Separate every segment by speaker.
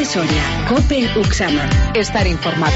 Speaker 1: Soria, COPE Uxama. Estar informado.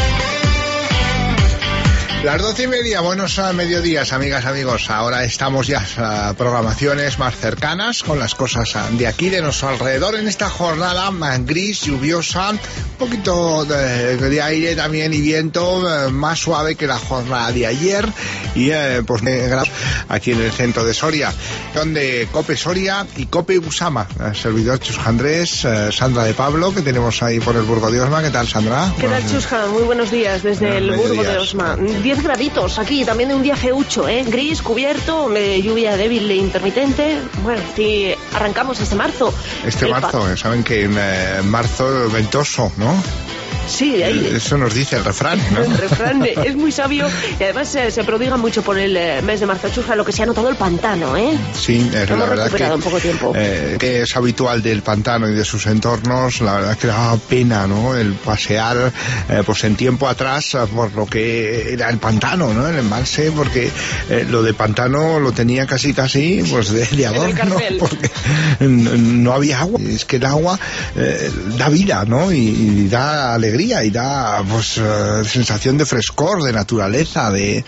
Speaker 2: Las 12:30, buenos mediodías, amigas, amigos. Ahora estamos ya a programaciones más cercanas con las cosas de aquí, de nuestro alrededor, en esta jornada gris, lluviosa, un poquito de aire también y viento, más suave que la jornada de ayer, y pues aquí en el centro de Soria, donde COPE Soria y COPE Uxama. El servidor Chusca Andrés, Sandra de Pablo, que tenemos ahí por el Burgo de Osma. ¿Qué tal, Sandra?
Speaker 3: ¿Qué tal, Chusca? Muy buenos días desde el Burgo de Osma. 10 graditos aquí, también de un día feucho, gris, cubierto, lluvia débil e intermitente. Bueno, sí, arrancamos este marzo.
Speaker 2: Saben que en marzo ventoso, ¿no?
Speaker 3: Sí, de ahí.
Speaker 2: Eso nos dice el refrán, ¿no?
Speaker 3: El refrán es muy sabio y además se prodiga mucho por el mes de marzo. Chusca, lo que se ha notado el pantano, ¿eh?
Speaker 2: Sí, es la verdad que
Speaker 3: en poco tiempo.
Speaker 2: Que es habitual del pantano y de sus entornos. La verdad que da pena, ¿no? El pasear pues en tiempo atrás por lo que era el pantano, ¿no? El embalse, porque lo de pantano lo tenía casi pues de adorno, porque no había agua. Es que el agua da vida, ¿no? Y da alegría y da pues sensación de frescor, de naturaleza, de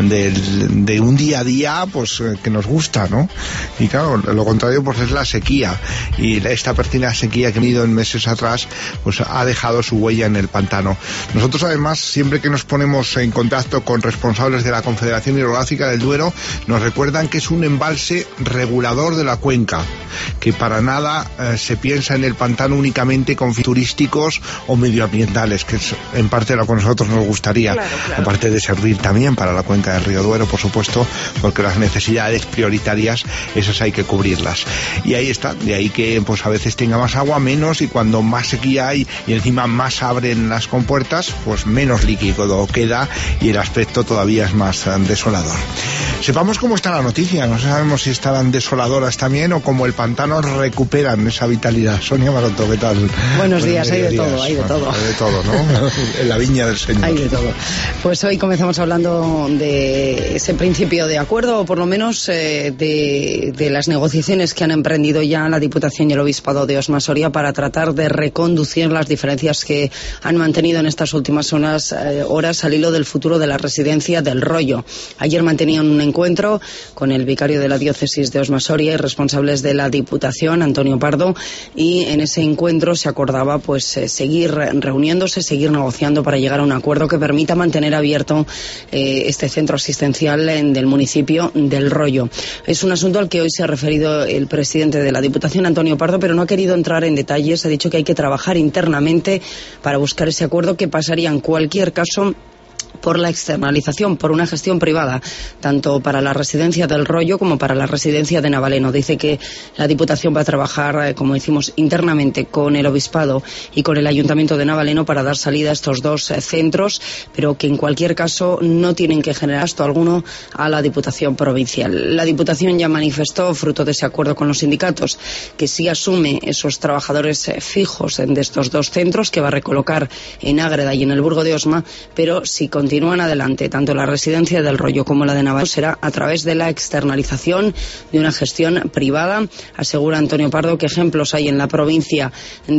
Speaker 2: un día a día pues que nos gusta, ¿no? Y claro, lo contrario pues es la sequía, y esta pertinaz sequía que ha venido en meses atrás pues ha dejado su huella en el pantano. Nosotros además, siempre que nos ponemos en contacto con responsables de la Confederación Hidrográfica del Duero, nos recuerdan que es un embalse regulador de la cuenca, que para nada se piensa en el pantano únicamente con fines turísticos o medioambientales, que es en parte lo que a nosotros nos gustaría, claro. Aparte de servir también para la cuenca del río Duero, por supuesto, porque las necesidades prioritarias, esas hay que cubrirlas. Y ahí está, de ahí que pues a veces tenga más agua, menos, y cuando más sequía hay y encima más abren las compuertas, pues menos líquido queda y el aspecto todavía es más desolador. Sepamos cómo está la noticia, no sabemos si estarán desoladoras también o como el pantano recuperan esa vitalidad. Sonia Maroto, ¿qué tal?
Speaker 4: Buenos días, hay de todo, hay de todo.
Speaker 2: Hay de todo, ¿no? En la viña del Señor.
Speaker 4: Hay de todo. Pues hoy comenzamos hablando de ese principio de acuerdo, o por lo menos de las negociaciones que han emprendido ya la Diputación y el Obispado de Osma Soria para tratar de reconducir las diferencias que han mantenido en estas últimas horas al hilo del futuro de la residencia del Rollo. Ayer mantenían un encuentro con el vicario de la diócesis de Osma Soria y responsables de la Diputación, Antonio Pardo, y en ese encuentro se acordaba pues seguir reuniéndose, seguir negociando para llegar a un acuerdo que permita mantener abierto este centro asistencial del municipio del Rollo. Es un asunto al que hoy se ha referido el presidente de la Diputación, Antonio Pardo, pero no ha querido entrar en detalles. Ha dicho que hay que trabajar internamente para buscar ese acuerdo, que pasaría en cualquier caso por la externalización, por una gestión privada, tanto para la residencia del Rollo como para la residencia de Navaleno. Dice que la Diputación va a trabajar, como decimos, internamente con el Obispado y con el Ayuntamiento de Navaleno para dar salida a estos dos centros, pero que en cualquier caso no tienen que generar gasto alguno a la Diputación provincial. La Diputación ya manifestó, fruto de ese acuerdo con los sindicatos, que sí asume esos trabajadores fijos de estos dos centros, que va a recolocar en Ágreda y en el Burgo de Osma, pero si continúan adelante tanto la residencia del Rollo como la de Navaleno, será a través de la externalización de una gestión privada. Asegura Antonio Pardo que ejemplos hay en la provincia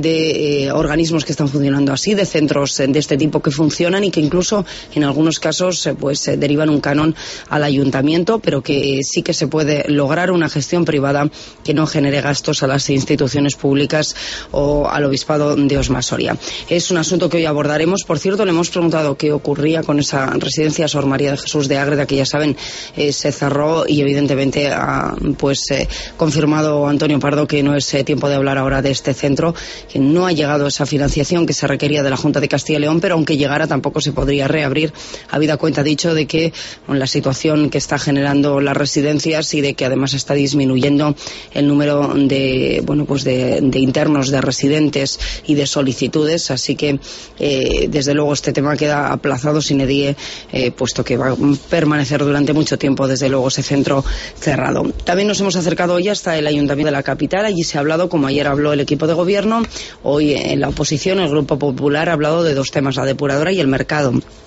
Speaker 4: de organismos que están funcionando así, de centros de este tipo que funcionan y que incluso en algunos casos derivan un canon al ayuntamiento, pero que sí que se puede lograr una gestión privada que no genere gastos a las instituciones públicas o al Obispado de Osma Soria. Es un asunto que hoy abordaremos. Por cierto, le hemos preguntado qué ocurría con esa residencia Sor María de Jesús de Ágreda, que ya saben se cerró, y evidentemente ha confirmado Antonio Pardo que no es tiempo de hablar ahora de este centro, que no ha llegado esa financiación que se requería de la Junta de Castilla y León, pero aunque llegara tampoco se podría reabrir, habida cuenta, dicho, de que la situación que está generando las residencias y de que además está disminuyendo el número de internos, de residentes y de solicitudes, así que desde luego este tema queda aplazado sin edie, puesto que va a permanecer durante mucho tiempo, desde luego, ese centro cerrado. También nos hemos acercado hoy hasta el Ayuntamiento de la capital. Allí se ha hablado, como ayer habló el equipo de gobierno, hoy en la oposición el Grupo Popular ha hablado de dos temas, la depuradora y el mercado.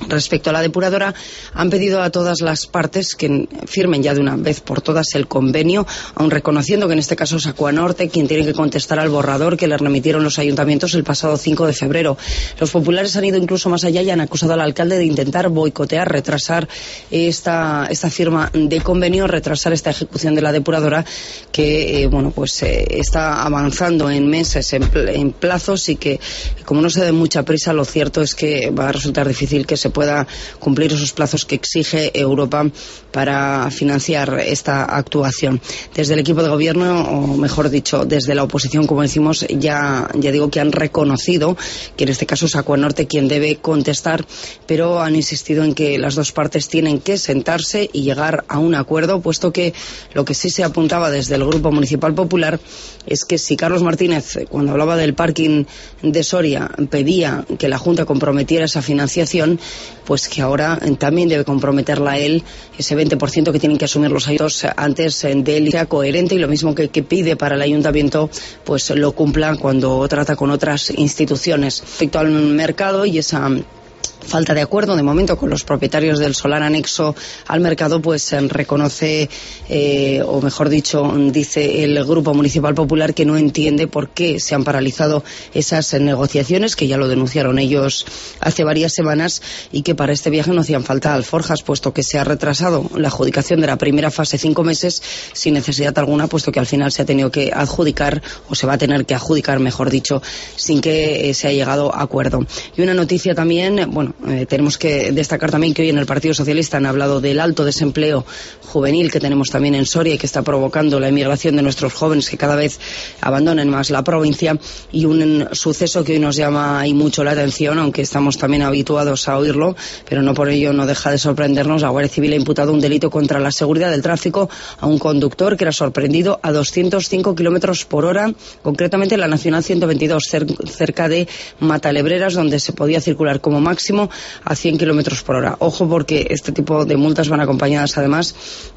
Speaker 4: Respecto a la depuradora, han pedido a todas las partes que firmen ya de una vez por todas el convenio, aun reconociendo que en este caso es Acuanorte quien tiene que contestar al borrador que le remitieron los ayuntamientos el pasado 5 de febrero. Los populares han ido incluso más allá y han acusado al alcalde de intentar boicotear, retrasar esta firma de convenio, retrasar esta ejecución de la depuradora que está avanzando en meses, en plazos, y que como no se dé mucha prisa, lo cierto es que va a resultar difícil que se pueda cumplir esos plazos que exige Europa para financiar esta actuación. Desde el equipo de gobierno, o mejor dicho, desde la oposición, como decimos, ya digo que han reconocido que en este caso es Acuanorte quien debe contestar, pero han insistido en que las dos partes tienen que sentarse y llegar a un acuerdo, puesto que lo que sí se apuntaba desde el Grupo Municipal Popular es que si Carlos Martínez, cuando hablaba del parking de Soria, pedía que la Junta comprometiera esa financiación, pues que ahora también debe comprometerla él, ese 20% que tienen que asumir los ayuntamientos antes de él, sea coherente, y lo mismo que pide para el ayuntamiento, pues lo cumpla cuando trata con otras instituciones. Respecto al mercado y esa falta de acuerdo de momento con los propietarios del solar anexo al mercado, pues reconoce, o mejor dicho, dice el Grupo Municipal Popular que no entiende por qué se han paralizado esas negociaciones, que ya lo denunciaron ellos hace varias semanas, y que para este viaje no hacían falta alforjas, puesto que se ha retrasado la adjudicación de la primera fase 5 meses sin necesidad alguna, puesto que al final se ha tenido que adjudicar, o se va a tener que adjudicar, mejor dicho, sin que se haya llegado a acuerdo. Y una noticia también, tenemos que destacar también que hoy en el Partido Socialista han hablado del alto desempleo juvenil que tenemos también en Soria y que está provocando la emigración de nuestros jóvenes, que cada vez abandonen más la provincia, y un suceso que hoy nos llama y mucho la atención, aunque estamos también habituados a oírlo, pero no por ello no deja de sorprendernos. La Guardia Civil ha imputado un delito contra la seguridad del tráfico a un conductor que era sorprendido a 205 kilómetros por hora, concretamente en la Nacional 122, cerca de Matalebreras, donde se podía circular como máximo a 100 kilómetros por hora. Ojo, porque este tipo de multas van acompañadas además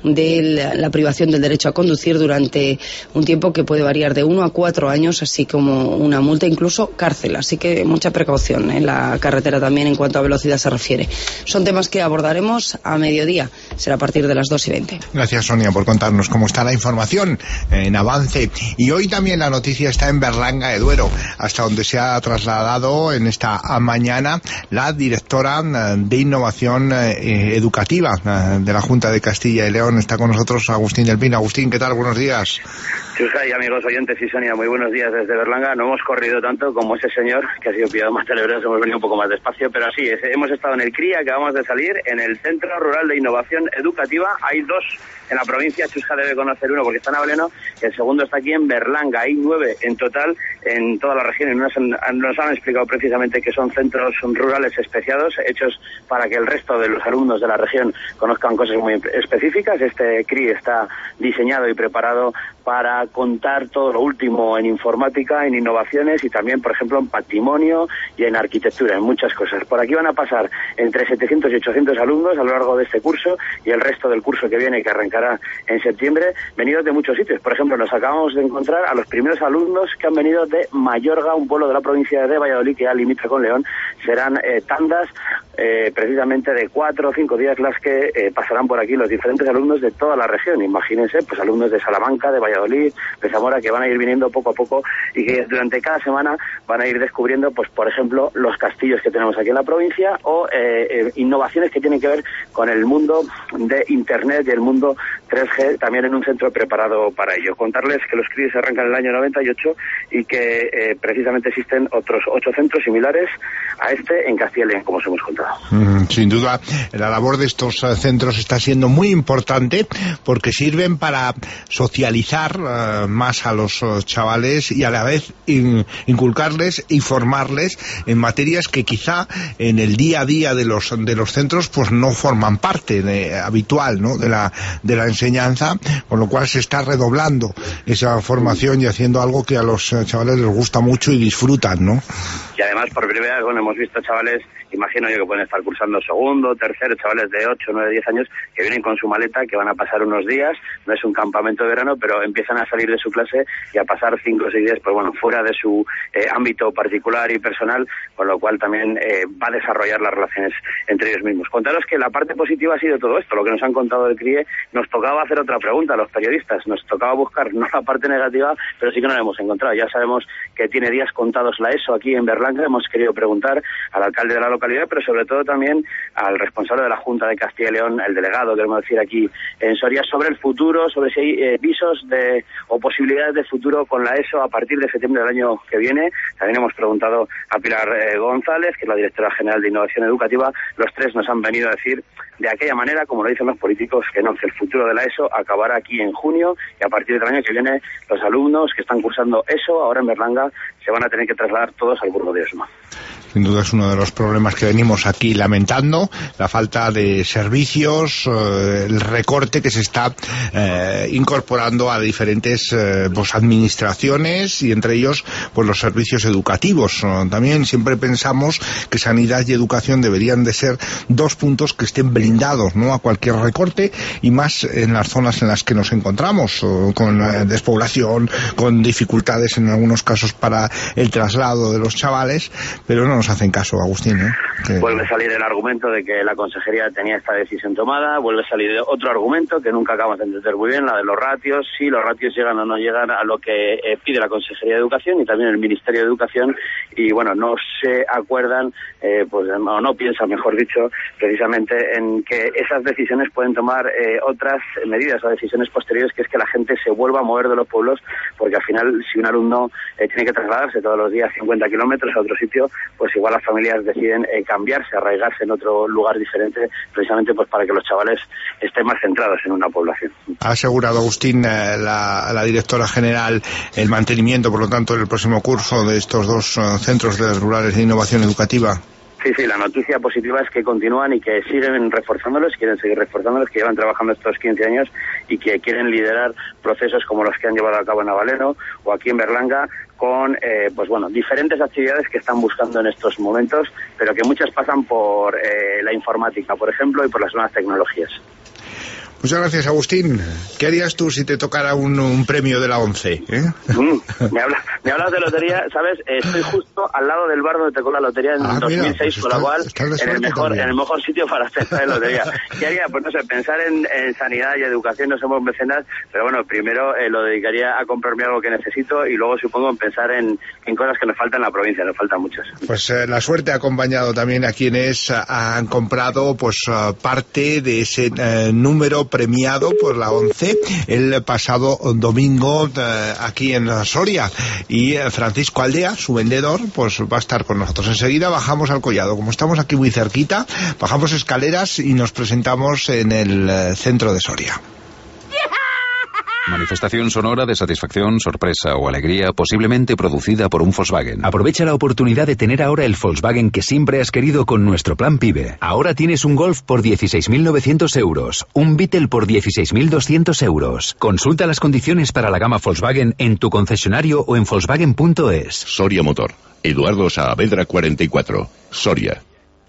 Speaker 4: de la privación del derecho a conducir durante un tiempo que puede variar de 1 a 4 años, así como una multa, incluso cárcel. Así que mucha precaución en la carretera también en cuanto a velocidad se refiere. Son temas que abordaremos a mediodía. Será a partir de las 2:20.
Speaker 2: Gracias, Sonia, por contarnos cómo está la información en avance. Y hoy también la noticia está en Berlanga de Duero, hasta donde se ha trasladado en esta mañana la directora de Innovación Educativa de la Junta de Castilla y León. Está con nosotros Agustín del Pino. Agustín, ¿qué tal? Buenos días.
Speaker 5: Chusca y amigos oyentes y Sonia, muy buenos días desde Berlanga. No hemos corrido tanto como ese señor que ha sido pillado más celebrado, hemos venido un poco más despacio, pero así es. Hemos estado en el CRI, acabamos de salir en el Centro Rural de Innovación Educativa. Hay 2 en la provincia, Chusca debe conocer uno porque está en Aveleno, el segundo está aquí en Berlanga. Hay 9 en total en toda la región y nos han explicado precisamente que son centros rurales especiados, hechos para que el resto de los alumnos de la región conozcan cosas muy específicas. Este CRI está diseñado y preparado para contar todo lo último en informática, en innovaciones y también, por ejemplo, en patrimonio y en arquitectura, en muchas cosas. Por aquí van a pasar entre 700 y 800 alumnos a lo largo de este curso y el resto del curso que viene, que arrancará en septiembre, venidos de muchos sitios. Por ejemplo, nos acabamos de encontrar a los primeros alumnos que han venido de Mayorga, un pueblo de la provincia de Valladolid que ya limita con León. Serán tandas precisamente de 4 o 5 días las que pasarán por aquí los diferentes alumnos de toda la región. Imagínense, pues alumnos de Salamanca, de Valladolid, de Zamora, que van a ir viniendo poco a poco y que durante cada semana van a ir descubriendo, pues por ejemplo, los castillos que tenemos aquí en la provincia o innovaciones que tienen que ver con el mundo de Internet y el mundo 3G, también en un centro preparado para ello. Contarles que los CRI se arrancan en el año 98 y que precisamente existen otros 8 centros similares a este en Castilla y León, como os hemos contado.
Speaker 2: Sin duda, la labor de estos centros está siendo muy importante porque sirven para socializar más a los chavales y a la vez inculcarles y formarles en materias que quizá en el día a día de los centros pues no forman parte habitual, ¿no?, de la enseñanza, con lo cual se está redoblando esa formación y haciendo algo que a los chavales les gusta mucho y disfrutan, ¿no?
Speaker 5: Y además, por primera vez, hemos visto chavales, imagino yo que pueden estar cursando segundo, tercero, chavales de 8, 9, 10 años, que vienen con su maleta, que van a pasar unos días, no es un campamento de verano, pero empiezan a salir de su clase y a pasar 5 o 6 días, pues bueno, fuera de su ámbito particular y personal, con lo cual también va a desarrollar las relaciones entre ellos mismos. Contaros que la parte positiva ha sido todo esto, lo que nos han contado del CRIE. Nos tocaba hacer otra pregunta a los periodistas, nos tocaba buscar no la parte negativa, pero sí que no la hemos encontrado. Ya sabemos que tiene días contados la ESO aquí en Berlanga, hemos querido preguntar al alcalde de la localidad, pero sobre todo también al responsable de la Junta de Castilla y León, el delegado, queremos decir, aquí en Soria, sobre el futuro, sobre si hay visos o posibilidades de futuro con la ESO a partir de septiembre del año que viene. También hemos preguntado a Pilar González, que es la directora general de Innovación Educativa. Los tres nos han venido a decir de aquella manera, como lo dicen los políticos, que no, que el futuro de la ESO acabará aquí en junio y a partir del año que viene los alumnos que están cursando ESO ahora en Berlanga se van a tener que trasladar todos al Burgo de Osma.
Speaker 2: Sin duda es uno de los problemas que venimos aquí lamentando, la falta de servicios, el recorte que se está incorporando a diferentes pues administraciones y entre ellos pues los servicios educativos. También siempre pensamos que sanidad y educación deberían de ser dos puntos que estén blindados, ¿no?, a cualquier recorte, y más en las zonas en las que nos encontramos, con despoblación, con dificultades en algunos casos para el traslado de los chavales, pero no nos hacen caso, Agustín, ¿eh?
Speaker 5: Vuelve a salir el argumento de que la consejería tenía esta decisión tomada, vuelve a salir otro argumento que nunca acabamos de entender muy bien, la de los ratios, si los ratios llegan o no llegan a lo que pide la Consejería de Educación y también el Ministerio de Educación, y bueno, no se acuerdan, pues o no piensan, mejor dicho, precisamente en que esas decisiones pueden tomar otras medidas o decisiones posteriores, que es que la gente se vuelva a mover de los pueblos, porque al final si un alumno tiene que trasladarse todos los días 50 kilómetros a otro sitio, pues igual las familias deciden cambiarse, arraigarse en otro lugar diferente, precisamente pues para que los chavales estén más centrados en una población.
Speaker 2: Ha asegurado, Agustín, la directora general, el mantenimiento, por lo tanto, en el próximo curso de estos dos centros rurales de innovación educativa.
Speaker 5: Sí, la noticia positiva es que continúan y que siguen reforzándolos, quieren seguir reforzándolos, que llevan trabajando estos 15 años y que quieren liderar procesos como los que han llevado a cabo en Navaleno o aquí en Berlanga, con pues bueno, diferentes actividades que están buscando en estos momentos, pero que muchas pasan por la informática, por ejemplo, y por las nuevas tecnologías.
Speaker 2: Muchas gracias, Agustín. ¿Qué harías tú si te tocara un premio de la ONCE?
Speaker 5: Me hablas de lotería, ¿sabes? Estoy justo al lado del bar donde tocó la lotería en 2006, pues con lo cual en el mejor sitio para hacer la lotería. ¿Qué haría? Pues no sé, pensar en sanidad y educación, no somos mecenas, pero bueno, primero lo dedicaría a comprarme algo que necesito y luego supongo en pensar en cosas que nos faltan en la provincia, nos faltan muchas.
Speaker 2: Pues la suerte ha acompañado también a quienes han comprado pues parte de ese número premiado por la ONCE el pasado domingo aquí en Soria, y Francisco Aldea, su vendedor, pues va a estar con nosotros. Enseguida bajamos al collado, como estamos aquí muy cerquita, bajamos escaleras y nos presentamos en el centro de Soria.
Speaker 6: Manifestación sonora de satisfacción, sorpresa o alegría, posiblemente producida por un Volkswagen. Aprovecha la oportunidad de tener ahora el Volkswagen que siempre has querido con nuestro plan PIBE. Ahora tienes un Golf por 16.900 euros, un Beetle por 16.200 euros. Consulta las condiciones para la gama Volkswagen en tu concesionario o en Volkswagen.es.
Speaker 7: Soria Motor. Eduardo Saavedra 44. Soria.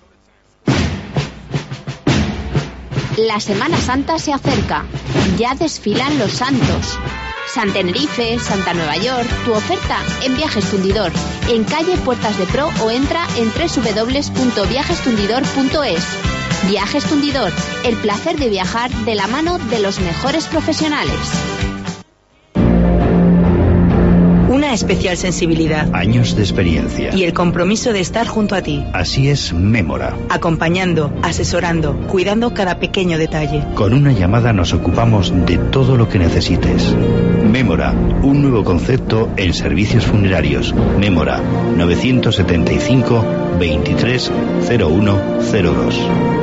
Speaker 8: La Semana Santa se acerca. Ya desfilan los santos. San Tenerife, Santa Nueva York, tu oferta en Viajes Tundidor, en calle Puertas de Pro o entra en www.viajestundidor.es. Viajes Tundidor, el placer de viajar de la mano de los mejores profesionales.
Speaker 9: Una especial sensibilidad.
Speaker 10: Años de experiencia.
Speaker 9: Y el compromiso de estar junto a ti.
Speaker 10: Así es Mémora.
Speaker 9: Acompañando, asesorando, cuidando cada pequeño detalle.
Speaker 10: Con una llamada nos ocupamos de todo lo que necesites. Mémora, un nuevo concepto en servicios funerarios. Mémora, 975 23 0102.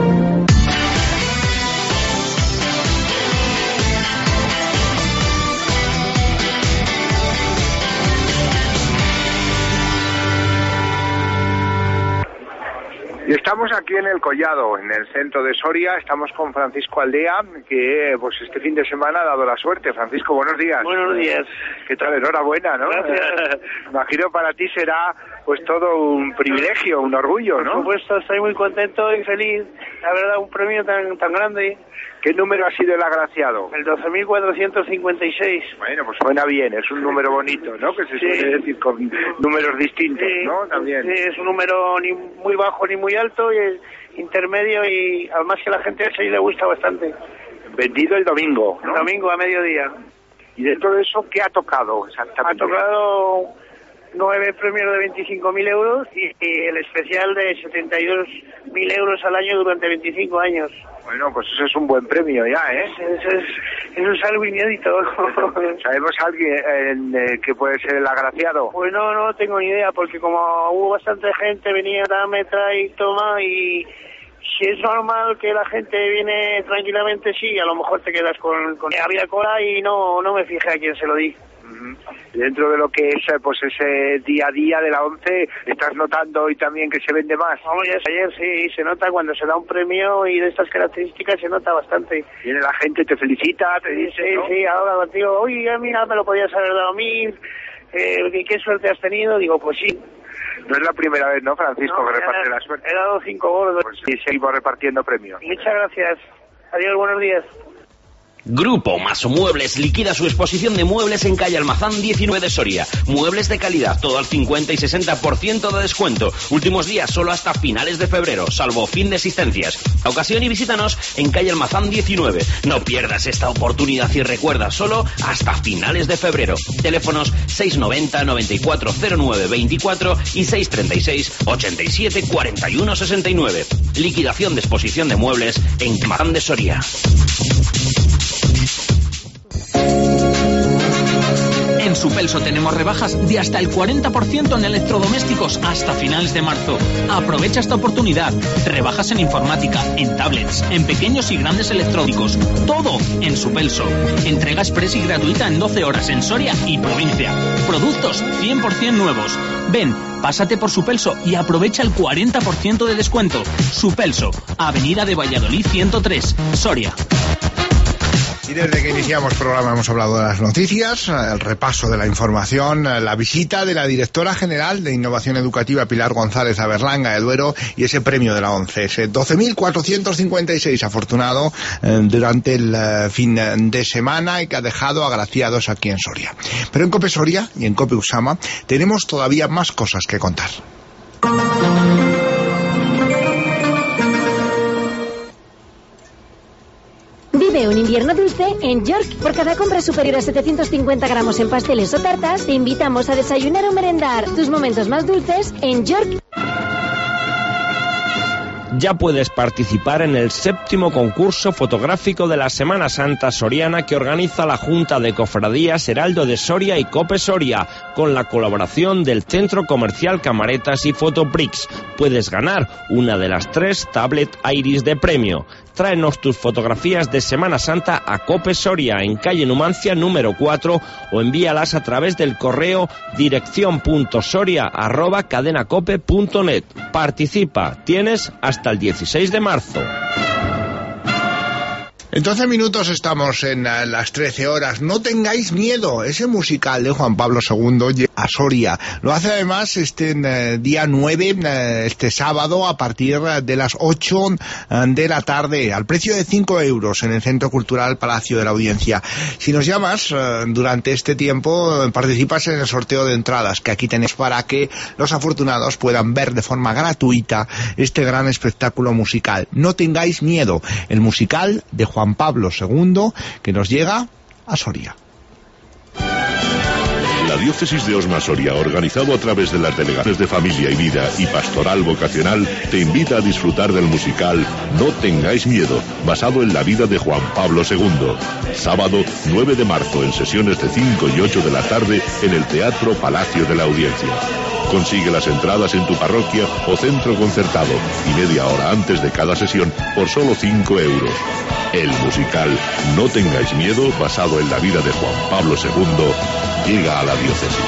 Speaker 2: Y estamos aquí en el Collado, en el centro de Soria. Estamos con Francisco Aldea, que pues este fin de semana ha dado la suerte. Francisco, buenos días.
Speaker 5: Buenos días.
Speaker 2: ¿Qué tal? Enhorabuena, ¿no?
Speaker 5: Gracias.
Speaker 2: Imagino para ti será
Speaker 11: Pues todo un privilegio, un orgullo, ¿no?
Speaker 12: Por supuesto, estoy muy contento y feliz. La verdad, un premio tan grande.
Speaker 11: ¿Qué número ha sido el agraciado?
Speaker 12: El 12.456.
Speaker 11: Bueno, pues suena bien, es un número bonito, ¿no? Que se suele decir con números distintos, ¿no? También.
Speaker 12: Sí, es un número ni muy bajo ni muy alto, y intermedio, y además que a la gente sí le gusta bastante.
Speaker 11: Vendido el domingo, ¿no?
Speaker 12: El domingo a mediodía.
Speaker 11: ¿Y dentro de eso qué ha tocado exactamente?
Speaker 12: Ha tocado 9 premios de 25.000 euros y el especial de 72.000 euros al año durante 25 años.
Speaker 11: Bueno, pues eso es un buen premio ya, ¿eh?
Speaker 12: Eso es algo inédito.
Speaker 11: ¿Sabemos a alguien que puede ser el agraciado?
Speaker 12: Pues no tengo ni idea, porque como hubo bastante gente, venía, dame, trae, toma, y si es normal que la gente viene tranquilamente, sí, a lo mejor te quedas con había cola y no me fijé a quién se lo di.
Speaker 11: Dentro de lo que es pues ese día a día de la ONCE, ¿estás notando hoy también que se vende más?
Speaker 12: Vamos, ya ayer sí, se nota cuando se da un premio y de estas características, se nota bastante.
Speaker 11: Viene la gente, te felicita, te dice,
Speaker 12: sí,
Speaker 11: ¿no?
Speaker 12: Sí, ahora contigo, oye, mira, me lo podías haber dado a mí, ¿qué suerte has tenido? Digo, pues sí.
Speaker 11: No es la primera vez, ¿no, Francisco, que reparte la suerte?
Speaker 12: He dado 5 gordos.
Speaker 11: Pues sí, seguimos repartiendo premios.
Speaker 12: Muchas gracias. Adiós, buenos días.
Speaker 13: Grupo Maso Muebles liquida su exposición de muebles en calle Almazán 19 de Soria. Muebles de calidad, todo al 50 y 60% de descuento. Últimos días solo hasta finales de febrero, salvo fin de existencias. A ocasión y visítanos en calle Almazán 19. No pierdas esta oportunidad y recuerda, solo hasta finales de febrero. Teléfonos 690 9409 24 y 636 87 41 69. Liquidación de exposición de muebles en Almazán de Soria.
Speaker 14: En Supelso tenemos rebajas de hasta el 40% en electrodomésticos hasta finales de marzo. Aprovecha esta oportunidad. Rebajas en informática, en tablets, en pequeños y grandes electrónicos. Todo en Supelso. Entrega express y gratuita en 12 horas en Soria y provincia. Productos 100% nuevos. Ven, pásate por Supelso y aprovecha el 40% de descuento. Supelso, Avenida de Valladolid 103, Soria.
Speaker 2: Y desde que iniciamos programa hemos hablado de las noticias, el repaso de la información, la visita de la directora general de Innovación Educativa, Pilar González, a Berlanga de Duero, y ese premio de la ONCE, ese 12.456 afortunado durante el fin de semana y que ha dejado agraciados aquí en Soria. Pero en COPE Soria y en COPE Usama tenemos todavía más cosas que contar.
Speaker 15: Vive un invierno dulce en York. Por cada compra superior a 750 gramos en pasteles o tartas, te invitamos a desayunar o merendar. Tus momentos más dulces en York.
Speaker 16: Ya puedes participar en el 7º concurso fotográfico de la Semana Santa Soriana que organiza la Junta de Cofradías Heraldo de Soria y COPE Soria, con la colaboración del Centro Comercial Camaretas y Fotoprix. Puedes ganar una de las 3 tablet Iris de premio. Tráenos tus fotografías de Semana Santa a COPE Soria, en calle Numancia número 4, o envíalas a través del correo dirección.soria@cadenacope.net. Participa, tienes hasta el 16 de marzo.
Speaker 2: En 12 minutos estamos en las 13 horas. No tengáis miedo. Ese musical de Juan Pablo II llega a Soria. Lo hace además día 9, este sábado, a partir de las 8 de la tarde, al precio de 5 euros en el Centro Cultural Palacio de la Audiencia. Si nos llamas durante este tiempo, participas en el sorteo de entradas que aquí tenéis para que los afortunados puedan ver de forma gratuita este gran espectáculo musical. No tengáis miedo. El musical de Juan Pablo II, que nos llega a Soria.
Speaker 7: La Diócesis de Osma-Soria, organizado a través de las Delegaciones de Familia y Vida y Pastoral Vocacional, te invita a disfrutar del musical No tengáis miedo, basado en la vida de Juan Pablo II. Sábado 9 de marzo, en sesiones de 5 y 8 de la tarde, en el Teatro Palacio de la Audiencia. Consigue las entradas en tu parroquia o centro concertado y media hora antes de cada sesión por solo 5 euros. El musical No tengáis miedo, basado en la vida de Juan Pablo II, llega a la diócesis.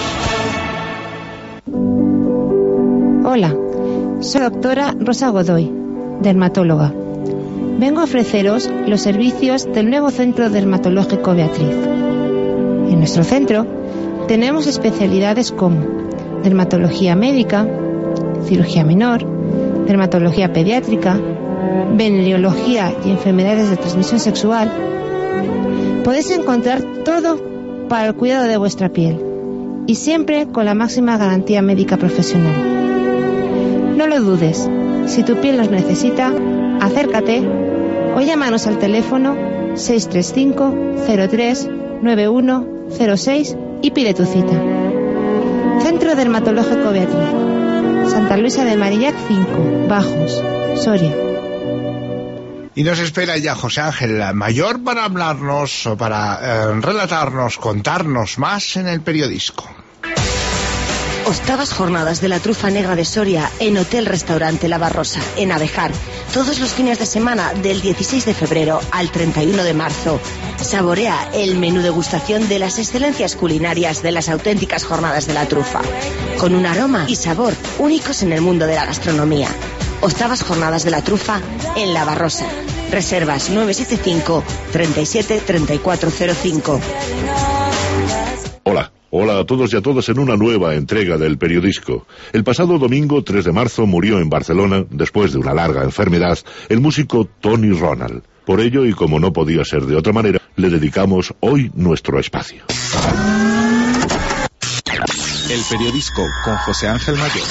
Speaker 17: Hola, soy doctora Rosa Godoy, dermatóloga. Vengo a ofreceros los servicios del nuevo Centro Dermatológico Beatriz. En nuestro centro tenemos especialidades como dermatología médica, cirugía menor, dermatología pediátrica, venereología y enfermedades de transmisión sexual. Podéis encontrar todo para el cuidado de vuestra piel y siempre con la máxima garantía médica profesional. No lo dudes, si tu piel los necesita, acércate o llámanos al teléfono 635 03 9106 y pide tu cita. Centro Dermatológico Beatriz, Santa Luisa de Marillac 5, Bajos, Soria.
Speaker 2: Y nos espera ya José Ángel Mayor para hablarnos, para relatarnos, contarnos más en el periodisco.
Speaker 18: Octavas jornadas de la trufa negra de Soria en Hotel Restaurante La Barrosa, en Abejar, todos los fines de semana del 16 de febrero al 31 de marzo. Saborea el menú degustación de las excelencias culinarias de las auténticas jornadas de la trufa, con un aroma y sabor únicos en el mundo de la gastronomía. Octavas jornadas de la trufa en La Barrosa. Reservas 975 37 3405.
Speaker 7: Hola a todos y a todas en una nueva entrega del periodisco. El pasado domingo 3 de marzo murió en Barcelona, después de una larga enfermedad, el músico Tony Ronald. Por ello, y como no podía ser de otra manera, le dedicamos hoy nuestro espacio.
Speaker 19: El periodisco con José Ángel Mayor.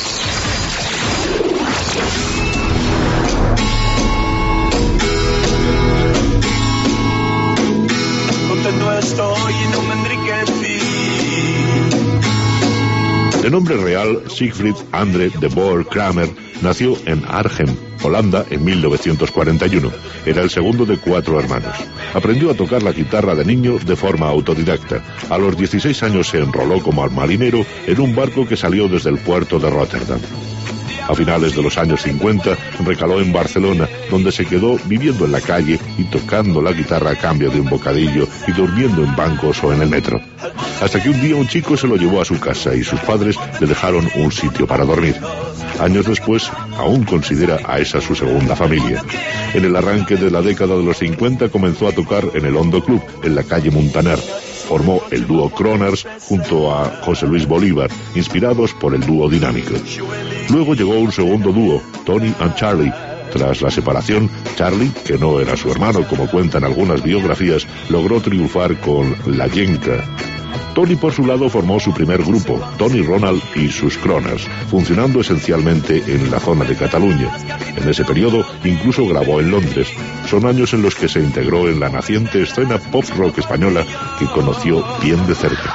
Speaker 7: De nombre real, Siegfried Andre de Boer Kramer nació en Arnhem, Holanda, en 1941. Era el segundo de 4 hermanos. Aprendió a tocar la guitarra de niño de forma autodidacta. A los 16 años se enroló como marinero en un barco que salió desde el puerto de Rotterdam. A finales de los años 50 recaló en Barcelona, donde se quedó viviendo en la calle y tocando la guitarra a cambio de un bocadillo y durmiendo en bancos o en el metro. Hasta que un día un chico se lo llevó a su casa y sus padres le dejaron un sitio para dormir. Años después, aún considera a esa su segunda familia. En el arranque de la década de los 50 comenzó a tocar en el Hondo Club, en la calle Muntaner. Formó el dúo Kroners junto a José Luis Bolívar, inspirados por el dúo Dinámico. Luego llegó un segundo dúo, Tony and Charlie. Tras la separación, Charlie, que no era su hermano como cuentan algunas biografías, logró triunfar con La Yenca. Tony, por su lado, formó su primer grupo, Tony Ronald y sus Kroners, funcionando esencialmente en la zona de Cataluña. En ese periodo, incluso grabó en Londres. Son años en los que se integró en la naciente escena pop-rock española que conoció bien de cerca.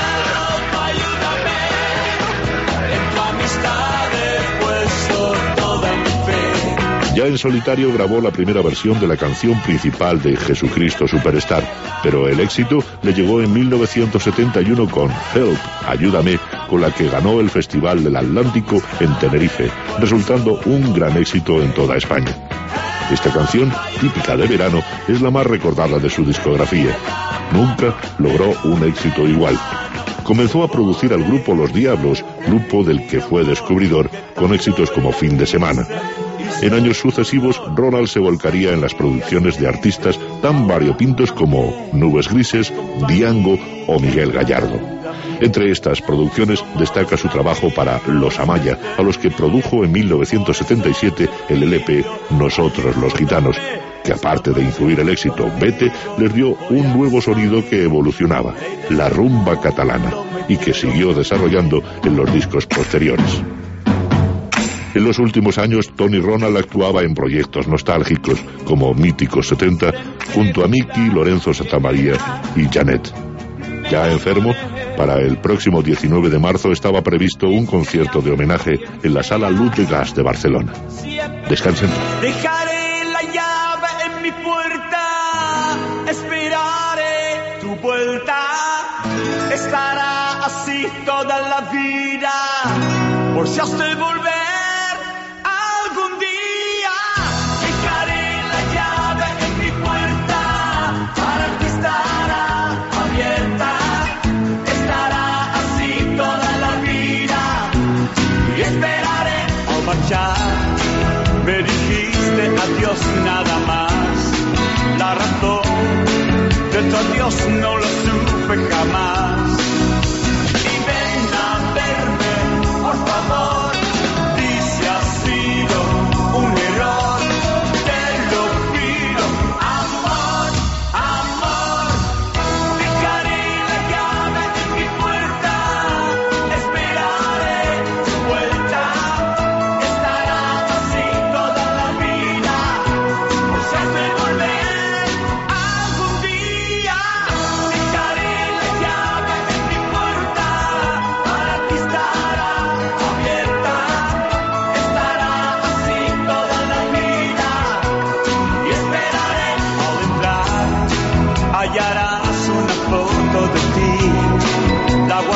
Speaker 7: Ya en solitario grabó la primera versión de la canción principal de Jesucristo Superstar, pero el éxito le llegó en 1971 con Help, Ayúdame, con la que ganó el Festival del Atlántico en Tenerife, resultando un gran éxito en toda España. Esta canción, típica de verano, es la más recordada de su discografía. Nunca logró un éxito igual. Comenzó a producir al grupo Los Diablos, grupo del que fue descubridor, con éxitos como Fin de Semana. En años sucesivos, Ronald se volcaría en las producciones de artistas tan variopintos como Nubes Grises, Diango o Miguel Gallardo. Entre estas producciones destaca su trabajo para Los Amaya, a los que produjo en 1977 el LP Nosotros los Gitanos, que aparte de influir el éxito Vete, les dio un nuevo sonido que evolucionaba, la rumba catalana, y que siguió desarrollando en los discos posteriores. En los últimos años, Tony Ronald actuaba en proyectos nostálgicos, como Míticos 70, junto a Miki, Lorenzo Santamaría y Janet. Ya enfermo, para el próximo 19 de marzo estaba previsto un concierto de homenaje en la Sala Luz de Gas de Barcelona. Descansen.
Speaker 20: Dejaré la llave en mi puerta, esperaré tu vuelta, estará así toda la vida, por si has de volver. Me dijiste adiós nada más. La razón de tu adiós no lo supe jamás. Y ven a verme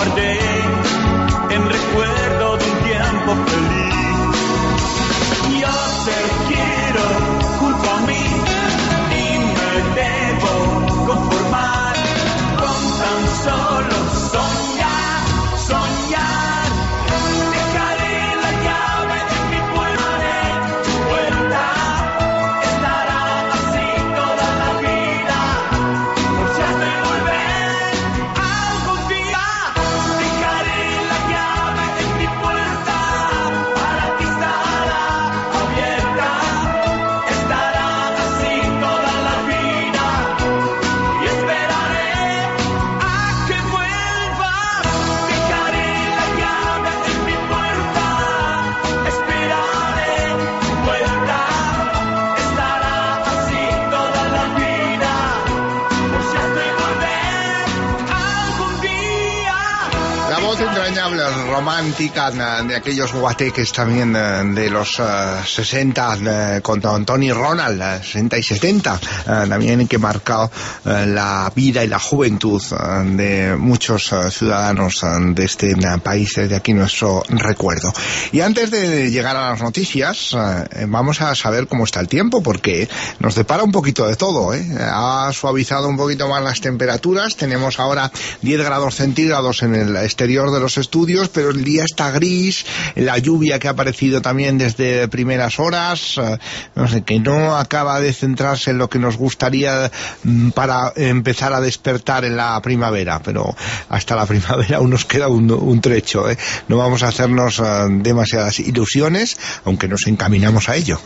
Speaker 20: guardé en recuerdo de un tiempo feliz. Yo te quiero junto a mí y me debo conformar con tan solo soñar, soñar. Dejaré la llave de mi puerta, tu puerta estará así toda la vida, por si has de volver algún día. Dejaré la llave de mi puerta, para ti estará abierta, estará así toda la vida y esperaré a que vuelvas. Dejaré la llave de mi puerta, esperaré tu vuelta, estará así toda la vida, por si has de volver algún día.
Speaker 2: La voz entrañable, romántica de aquellos guateques también de los 60 con Tony Ronald, 60 y 70, también que marcó la vida y la juventud de muchos ciudadanos de este país, desde aquí nuestro recuerdo. Y antes de llegar a las noticias, vamos a saber cómo está el tiempo, porque nos depara un poquito de todo, ¿eh? Ha suavizado un poquito más las temperaturas, tenemos ahora 10 grados centígrados en el exterior de los estudios, pero el día está gris, la lluvia que ha aparecido también desde primeras horas, no sé, que no acaba de centrarse en lo que nos gustaría para empezar a despertar en la primavera, pero hasta la primavera aún nos queda un trecho, ¿eh? No vamos a hacernos demasiadas ilusiones, aunque nos encaminamos a ello.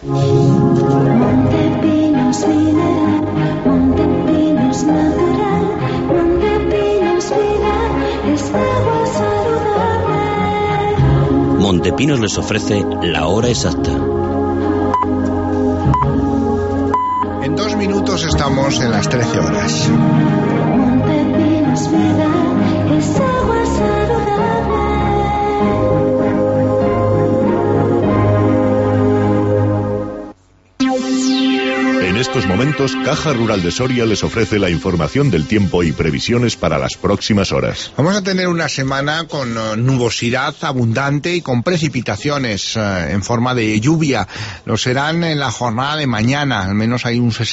Speaker 13: Montepinos les ofrece la hora exacta.
Speaker 2: En 2 minutos estamos en las 13 horas.
Speaker 7: En estos momentos, Caja Rural de Soria les ofrece la información del tiempo y previsiones para las próximas horas.
Speaker 2: Vamos a tener una semana con nubosidad abundante y con precipitaciones en forma de lluvia. Lo serán en la jornada de mañana, al menos hay un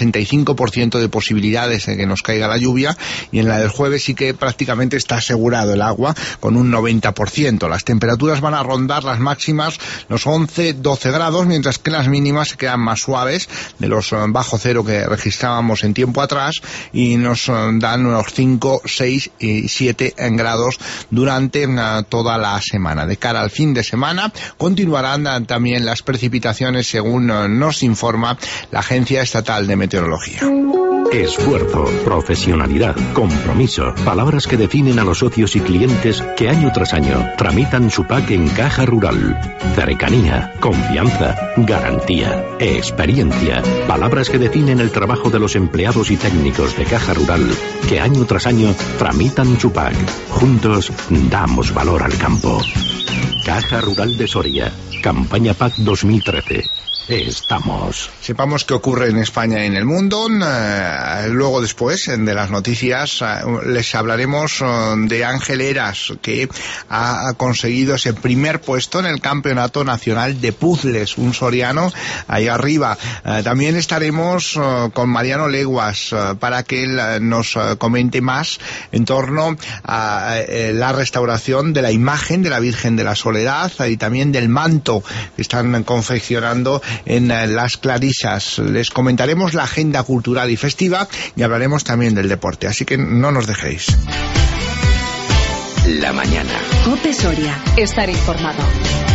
Speaker 2: 65% de posibilidades de que nos caiga la lluvia, y en la del jueves sí que prácticamente está asegurado el agua con un 90%. Las temperaturas van a rondar las máximas los 11-12 grados, mientras que las mínimas se quedan más suaves de los bajo cero que registrábamos en tiempo atrás, y nos dan unos 5, 6 y 7 grados durante toda la semana. De cara al fin de semana continuarán también las precipitaciones, según nos informa la Agencia Estatal de Meteorología.
Speaker 21: Esfuerzo, profesionalidad, compromiso, palabras que definen a los socios y clientes que año tras año tramitan su PAC en Caja Rural. Cercanía, confianza, garantía, experiencia, palabras que definen el trabajo de los empleados y técnicos de Caja Rural que año tras año tramitan su PAC. Juntos damos valor al campo. Caja Rural de Soria, campaña PAC 2013. Estamos.
Speaker 2: Sepamos qué ocurre en España y en el mundo. Luego, después de las noticias, les hablaremos de Ángel Eras, que ha conseguido ese primer puesto en el Campeonato Nacional de Puzzles, un soriano ahí arriba. También estaremos con Mariano Leguas para que él nos comente más en torno a la restauración de la imagen de la Virgen de la Soledad y también del manto que están confeccionando en Las Clarisas. Les comentaremos la agenda cultural y festiva y hablaremos también del deporte, así que no nos dejéis.
Speaker 6: La mañana.
Speaker 1: COPE Soria. Estar informado.